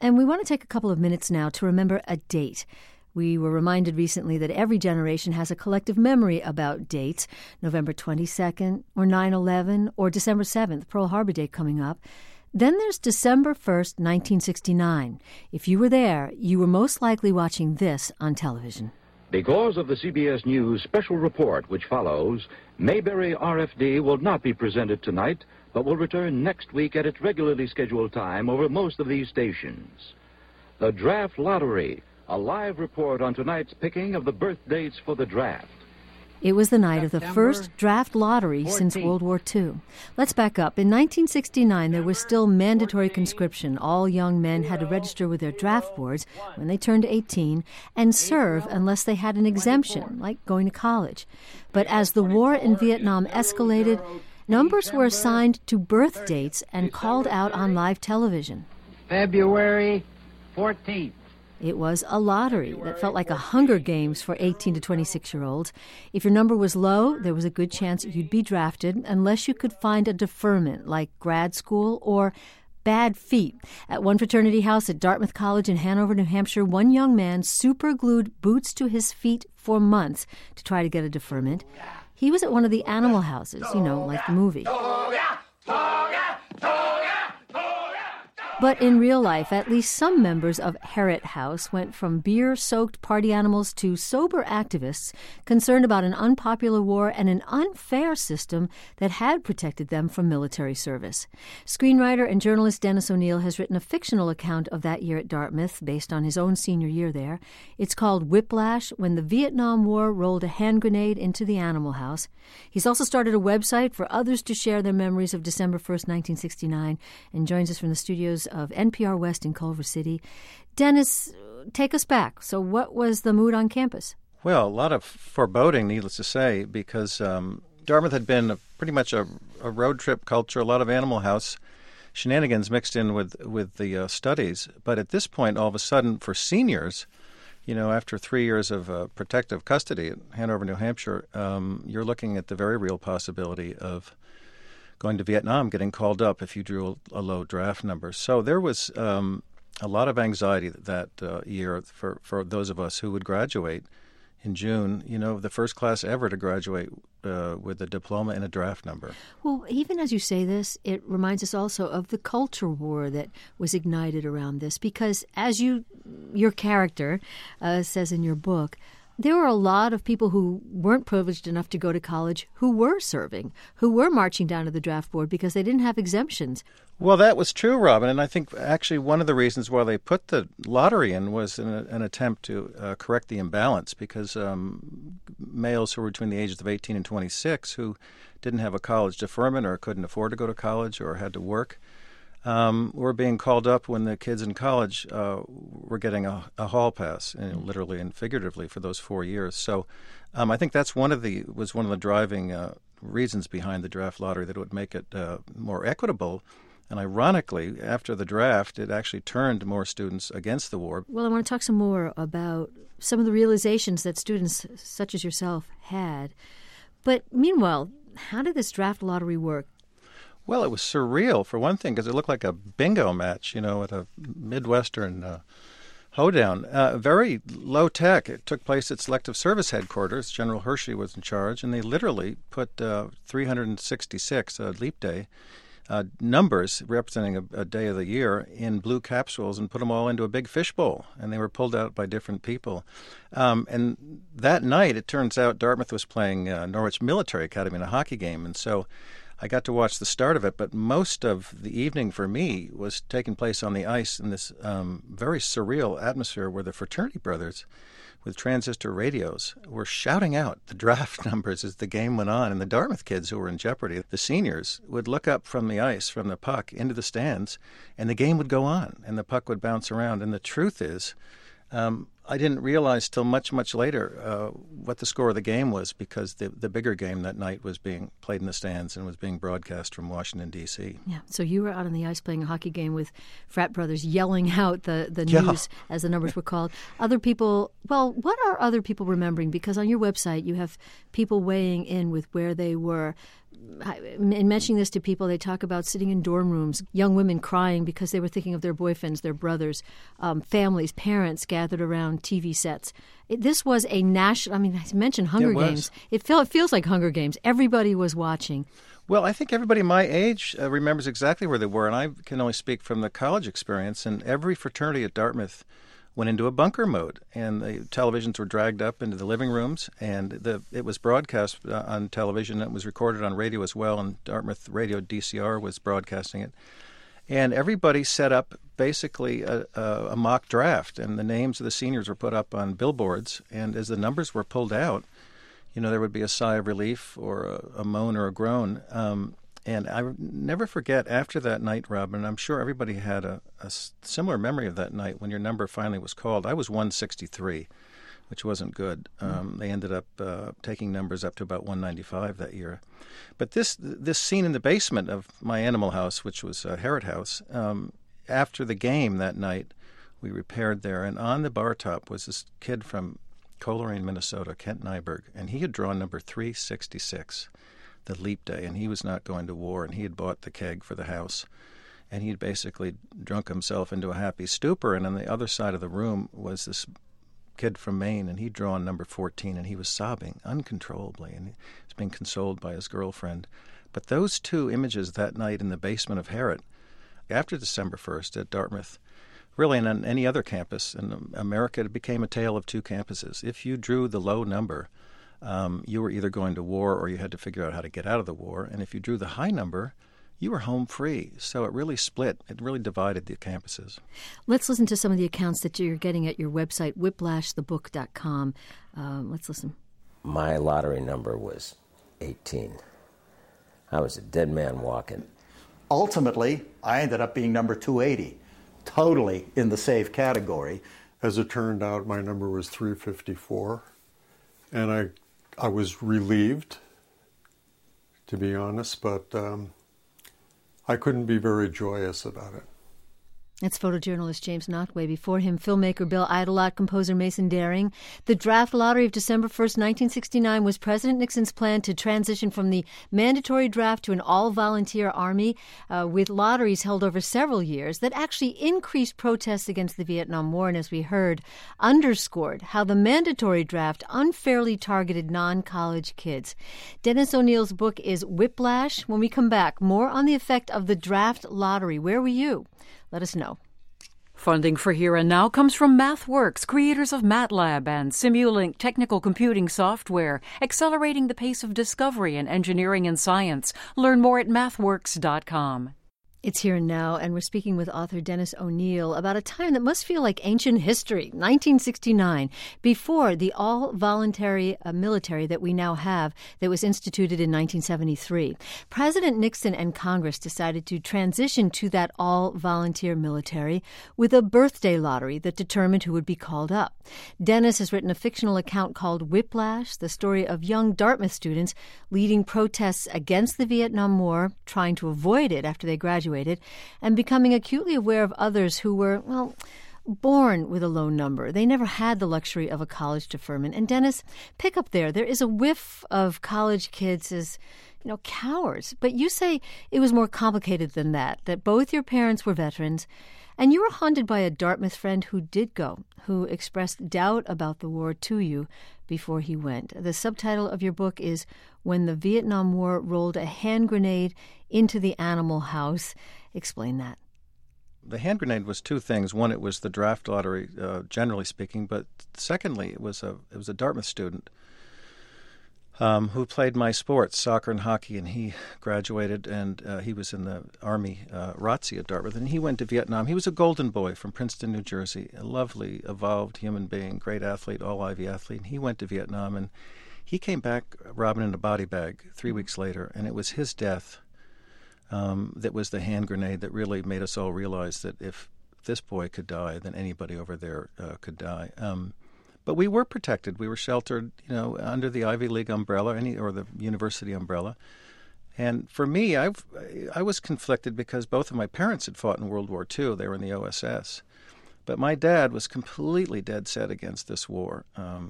And we want to take a couple of minutes now to remember a date. We were reminded recently that every generation has a collective memory about dates, November 22nd, or 9/11, or December 7th, Pearl Harbor Day coming up. Then there's December 1st, 1969. If you were there, you were most likely watching this on television. Because of the CBS News special report which follows, Mayberry RFD will not be presented tonight, but will return next week at its regularly scheduled time over most of these stations. The Draft Lottery, a live report on tonight's picking of the birth dates for the draft. It was the night of the first draft lottery since World War II. Let's back up. In 1969, there was still mandatory conscription. All young men had to register with their draft boards when they turned 18 and serve unless they had an exemption, like going to college. But as the war in Vietnam escalated, numbers were assigned to birth dates and called out on live television. February 14th. It was a lottery that felt like a Hunger Games for 18 to 26-year-olds. If your number was low, there was a good chance you'd be drafted unless you could find a deferment like grad school or bad feet. At one fraternity house at Dartmouth College in Hanover, New Hampshire, one young man superglued boots to his feet for months to try to get a deferment. He was at one of the animal houses, like the movie. But in real life, at least some members of Herret House went from beer-soaked party animals to sober activists concerned about an unpopular war and an unfair system that had protected them from military service. Screenwriter and journalist Dennis O'Neill has written a fictional account of that year at Dartmouth based on his own senior year there. It's called Whiplash, When the Vietnam War Rolled a Hand Grenade into the Animal House. He's also started a website for others to share their memories of December 1st, 1969, and joins us from the studios of NPR West in Culver City. Dennis, take us back. So what was the mood on campus? Well, a lot of foreboding, needless to say, because Dartmouth had been pretty much a road trip culture, a lot of Animal House shenanigans mixed in with the studies. But at this point, all of a sudden, for seniors, after 3 years of protective custody at Hanover, New Hampshire, you're looking at the very real possibility of going to Vietnam, getting called up if you drew a low draft number. So there was a lot of anxiety that year for those of us who would graduate in June, the first class ever to graduate with a diploma and a draft number. Well, even as you say this, it reminds us also of the culture war that was ignited around this, because as your character says in your book, there were a lot of people who weren't privileged enough to go to college who were serving, who were marching down to the draft board because they didn't have exemptions. Well, that was true, Robin, and I think actually one of the reasons why they put the lottery in was an attempt to correct the imbalance, because males who were between the ages of 18 and 26 who didn't have a college deferment or couldn't afford to go to college or had to work were being called up when the kids in college were getting a hall pass, literally and figuratively, for those 4 years. So I think that's one of the driving reasons behind the draft lottery, that it would make it more equitable. And ironically, after the draft, it actually turned more students against the war. Well, I want to talk some more about some of the realizations that students such as yourself had. But meanwhile, how did this draft lottery work? Well, it was surreal, for one thing, because it looked like a bingo match, at a Midwestern hoedown. Very low tech. It took place at Selective Service Headquarters. General Hershey was in charge, and they literally put 366, leap day, numbers representing a day of the year in blue capsules and put them all into a big fishbowl, and they were pulled out by different people. And that night, it turns out Dartmouth was playing Norwich Military Academy in a hockey game, and so I got to watch the start of it, but most of the evening for me was taking place on the ice in this very surreal atmosphere where the fraternity brothers with transistor radios were shouting out the draft numbers as the game went on, and the Dartmouth kids who were in jeopardy, the seniors, would look up from the ice, from the puck, into the stands, and the game would go on, and the puck would bounce around. And the truth is, I didn't realize till much, much later what the score of the game was, because the bigger game that night was being played in the stands and was being broadcast from Washington, D.C. Yeah, so you were out on the ice playing a hockey game with frat brothers yelling out the news, as the numbers were called. Other people, well, what are other people remembering? Because on your website you have people weighing in with where they were. in mentioning this to people, they talk about sitting in dorm rooms, young women crying because they were thinking of their boyfriends, their brothers, families, parents gathered around TV sets. This was a national, I mentioned Hunger Games. It feels like Hunger Games. Everybody was watching. Well, I think everybody my age remembers exactly where they were, and I can only speak from the college experience, and every fraternity at Dartmouth went into a bunker mode, and the televisions were dragged up into the living rooms, and it was broadcast on television. It was recorded on radio as well, and Dartmouth Radio DCR was broadcasting it. And everybody set up basically a mock draft, and the names of the seniors were put up on billboards, and as the numbers were pulled out, there would be a sigh of relief or a moan or a groan. And I never forget after that night, Robin, and I'm sure everybody had a similar memory of that night when your number finally was called. I was 163, which wasn't good. They ended up taking numbers up to about 195 that year. But this scene in the basement of my animal house, which was Herritt House, after the game that night, we repaired there, and on the bar top was this kid from Coleraine, Minnesota, Kent Nyberg, and he had drawn number 366. The leap day, and he was not going to war, and he had bought the keg for the house, and he had basically drunk himself into a happy stupor. And on the other side of the room was this kid from Maine, and he'd drawn number 14, and he was sobbing uncontrollably, and he was being consoled by his girlfriend. But those two images that night in the basement of Herritt, after December 1st at Dartmouth, really and on any other campus in America, it became a tale of two campuses. If you drew the low number, you were either going to war or you had to figure out how to get out of the war. And if you drew the high number, you were home free. So it really split. It really divided the campuses. Let's listen to some of the accounts that you're getting at your website, whiplashthebook.com. Let's listen. My lottery number was 18. I was a dead man walking. Ultimately, I ended up being number 280, totally in the safe category. As it turned out, my number was 354, and I was relieved, to be honest, but I couldn't be very joyous about it. That's photojournalist James Notway. Before him, filmmaker Bill Idelot, composer Mason Daring. The draft lottery of December 1st, 1969 was President Nixon's plan to transition from the mandatory draft to an all-volunteer army, with lotteries held over several years that actually increased protests against the Vietnam War, and as we heard, underscored how the mandatory draft unfairly targeted non-college kids. Dennis O'Neill's book is Whiplash. When we come back, more on the effect of the draft lottery. Where were you? Let us know. Funding for Here and Now comes from MathWorks, creators of MATLAB and Simulink technical computing software, accelerating the pace of discovery in engineering and science. Learn more at mathworks.com. It's Here and Now, and we're speaking with author Dennis O'Neill about a time that must feel like ancient history, 1969, before the all-voluntary military that we now have that was instituted in 1973. President Nixon and Congress decided to transition to that all-volunteer military with a birthday lottery that determined who would be called up. Dennis has written a fictional account called Whiplash, the story of young Dartmouth students leading protests against the Vietnam War, trying to avoid it after they graduated, and becoming acutely aware of others who were, born with a low number. They never had the luxury of a college deferment. And Dennis, pick up there. There is a whiff of college kids as, cowards. But you say it was more complicated than that both your parents were veterans, and you were haunted by a Dartmouth friend who did go, who expressed doubt about the war to you before he went. The subtitle of your book is When the Vietnam War Rolled a Hand Grenade into the Animal House. Explain that. The hand grenade was two things. One, it was the draft lottery, generally speaking, but secondly, it was a Dartmouth student who played my sports, soccer and hockey, and he graduated, and he was in the Army ROTC at Dartmouth, and he went to Vietnam. He was a golden boy from Princeton, New Jersey, a lovely, evolved human being, great athlete, all-Ivy athlete, and he went to Vietnam, and he came back, Robin, in a body bag 3 weeks later, and it was his death that was the hand grenade that really made us all realize that if this boy could die, then anybody over there could die. But we were protected. We were sheltered, under the Ivy League umbrella or the university umbrella. And for me, I was conflicted because both of my parents had fought in World War II. They were in the OSS. But my dad was completely dead set against this war.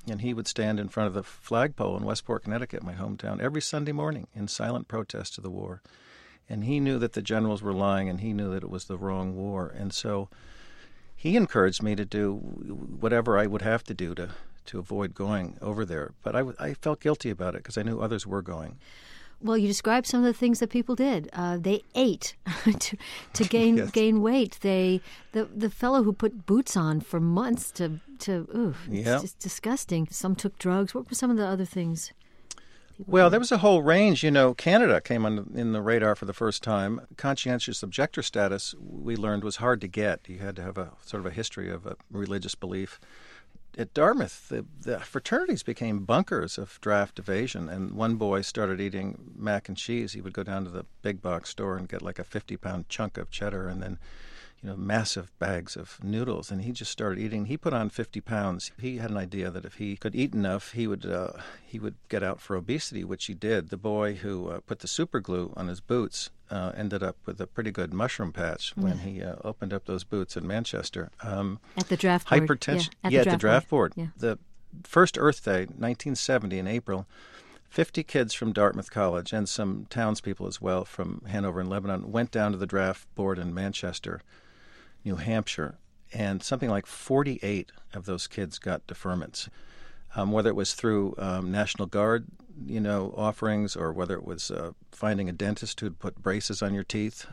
And he would stand in front of the flagpole in Westport, Connecticut, my hometown, every Sunday morning in silent protest to the war. And he knew that the generals were lying, and he knew that it was the wrong war. And so he encouraged me to do whatever I would have to do to avoid going over there. But I felt guilty about it because I knew others were going. Well, you described some of the things that people did. They ate to gain Yes. gain weight. The fellow who put boots on for months it's just disgusting. Some took drugs. What were some of the other things? Well, there was a whole range. Canada came in the radar for the first time. Conscientious objector status, we learned, was hard to get. You had to have a sort of a history of a religious belief. At Dartmouth, the fraternities became bunkers of draft evasion, and one boy started eating mac and cheese. He would go down to the big box store and get like a 50-pound chunk of cheddar and then, massive bags of noodles, and he just started eating. He put on 50 pounds. He had an idea that if he could eat enough, he would get out for obesity, which he did. The boy who put the super glue on his boots ended up with a pretty good mushroom patch when he opened up those boots in Manchester. At the draft board. Hypertension. At the draft board. Yeah. The first Earth Day, 1970, in April, 50 kids from Dartmouth College and some townspeople as well from Hanover and Lebanon went down to the draft board in Manchester, New Hampshire, and something like 48 of those kids got deferments, whether it was through National Guard, offerings, or whether it was finding a dentist who'd put braces on your teeth.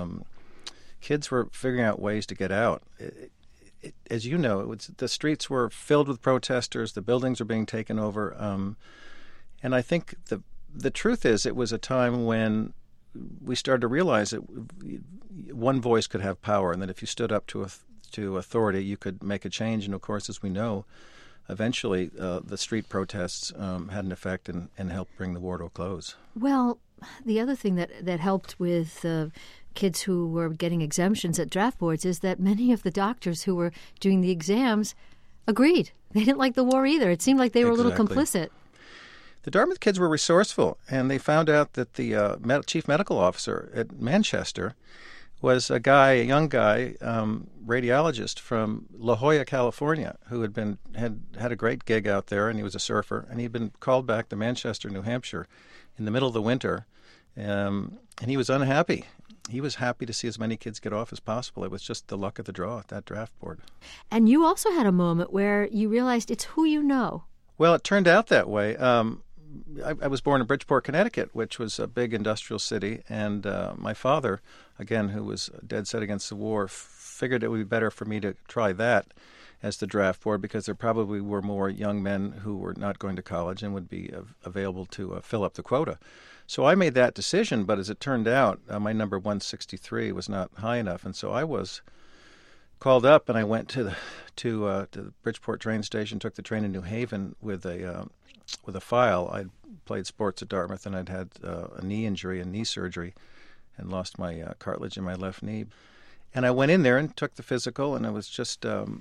Kids were figuring out ways to get out. As you know, the streets were filled with protesters. The buildings were being taken over, and I think the truth is, it was a time when we started to realize that one voice could have power, and that if you stood up to authority, you could make a change. And of course, as we know, eventually the street protests had an effect and helped bring the war to a close. Well, the other thing that helped with kids who were getting exemptions at draft boards is that many of the doctors who were doing the exams agreed. They didn't like the war either. It seemed like they were a little complicit. The Dartmouth kids were resourceful, and they found out that the chief medical officer at Manchester was a young guy, radiologist from La Jolla, California, who had a great gig out there, and he was a surfer, and he'd been called back to Manchester, New Hampshire, in the middle of the winter, and he was unhappy. He was happy to see as many kids get off as possible. It was just the luck of the draw at that draft board. And you also had a moment where you realized it's who you know. Well, it turned out that way. I was born in Bridgeport, Connecticut, which was a big industrial city, and my father, again, who was dead set against the war, figured it would be better for me to try that as the draft board, because there probably were more young men who were not going to college and would be available to fill up the quota. So I made that decision, but as it turned out, my number 163 was not high enough, and so I was called up, and I went to the Bridgeport train station, took the train to New Haven with a file. I'd played sports at Dartmouth, and I'd had a knee injury and knee surgery and lost my cartilage in my left knee. And I went in there and took the physical, and I was just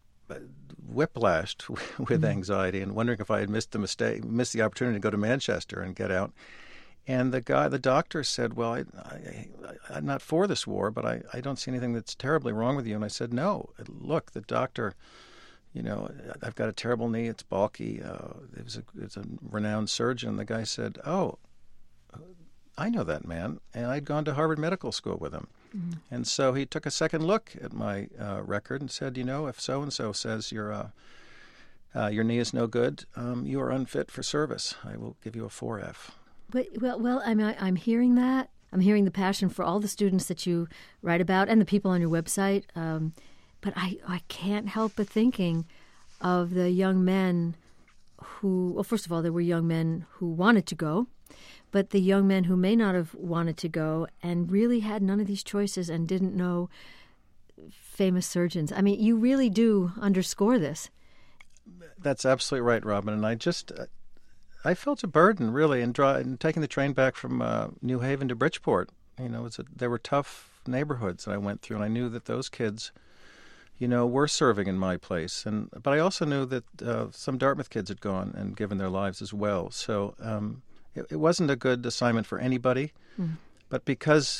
whiplashed with anxiety and wondering if I had missed the opportunity to go to Manchester and get out. And the doctor said, well, I'm not for this war, but I don't see anything that's terribly wrong with you. And I said, no, look, the doctor, I've got a terrible knee. It's bulky. It's a renowned surgeon. The guy said, oh, I know that man. And I'd gone to Harvard Medical School with him. Mm-hmm. And so he took a second look at my record and said, if so-and-so says your knee is no good, you are unfit for service. I will give you a 4F. Well, I'm hearing that. I'm hearing the passion for all the students that you write about and the people on your website. But I can't help but thinking of the young men who, well, first of all, there were young men who wanted to go, but the young men who may not have wanted to go and really had none of these choices and didn't know famous surgeons. I mean, you really do underscore this. That's absolutely right, Robin. And I felt a burden, really, in taking the train back from New Haven to Bridgeport. There were tough neighborhoods that I went through, and I knew that those kids, were serving in my place. But I also knew that some Dartmouth kids had gone and given their lives as well. So it wasn't a good assignment for anybody. Mm. But because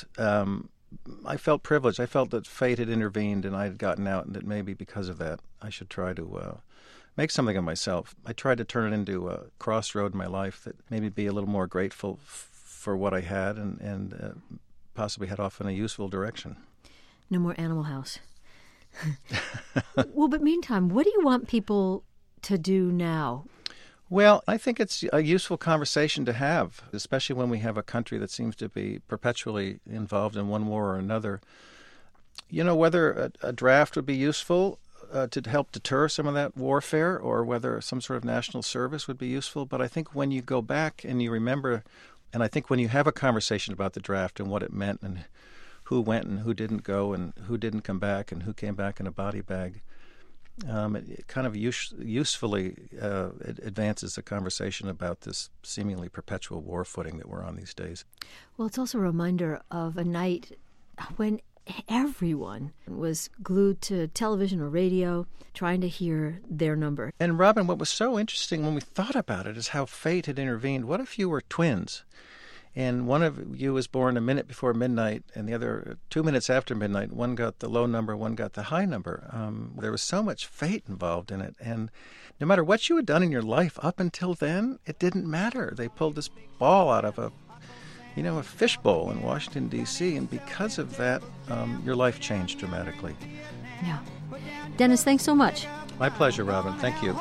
I felt privileged, I felt that fate had intervened and I had gotten out, and that maybe because of that I should try to make something of myself. I tried to turn it into a crossroad in my life that maybe be a little more grateful for what I had and possibly head off in a useful direction. No more Animal House. Well, but meantime, what do you want people to do now? Well, I think it's a useful conversation to have, especially when we have a country that seems to be perpetually involved in one war or another. You know, whether a draft would be useful to help deter some of that warfare, or whether some sort of national service would be useful. But I think when you go back and you remember, and I think when you have a conversation about the draft and what it meant and who went and who didn't go and who didn't come back and who came back in a body bag, it kind of usefully advances the conversation about this seemingly perpetual war footing that we're on these days. Well, it's also a reminder of a night when everyone was glued to television or radio trying to hear their number. And Robin, what was so interesting when we thought about it is how fate had intervened. What if you were twins? And one of you was born a minute before midnight, and the other 2 minutes after midnight. One got the low number, one got the high number. There was so much fate involved in it. And no matter what you had done in your life up until then, it didn't matter. They pulled this ball out of a fishbowl in Washington, D.C., and because of that, your life changed dramatically. Yeah. Dennis, thanks so much. My pleasure, Robin. Thank you.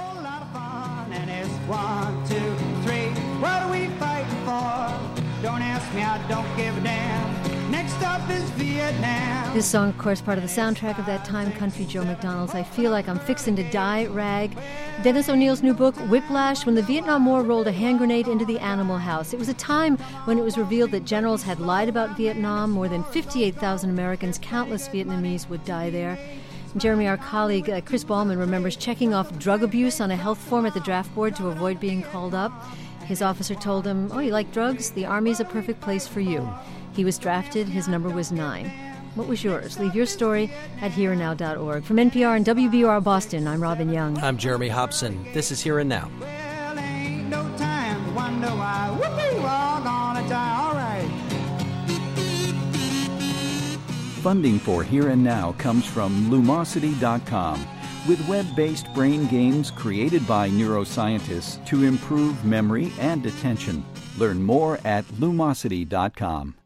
Don't ask me, I don't give a damn. Next up is Vietnam. This song, of course, part of the soundtrack of that time, Country Joe McDonald's I Feel Like I'm Fixin' to Die Rag. Dennis O'Neill's new book, Whiplash, When the Vietnam War Rolled a Hand Grenade into the Animal House. It was a time when it was revealed that generals had lied about Vietnam. More than 58,000 Americans, countless Vietnamese, would die there. Jeremy, our colleague, Chris Ballman, remembers checking off drug abuse on a health form at the draft board to avoid being called up. His officer told him, "Oh, you like drugs? The Army's a perfect place for you." He was drafted. His number was 9. What was yours? Leave your story at hereandnow.org. From NPR and WBUR Boston, I'm Robin Young. I'm Jeremy Hobson. This is Here and Now. Well, ain't no time to wonder why. Whoopee, we're all gonna die. All right. Funding for Here and Now comes from Lumosity.com, with web-based brain games created by neuroscientists to improve memory and attention. Learn more at Lumosity.com.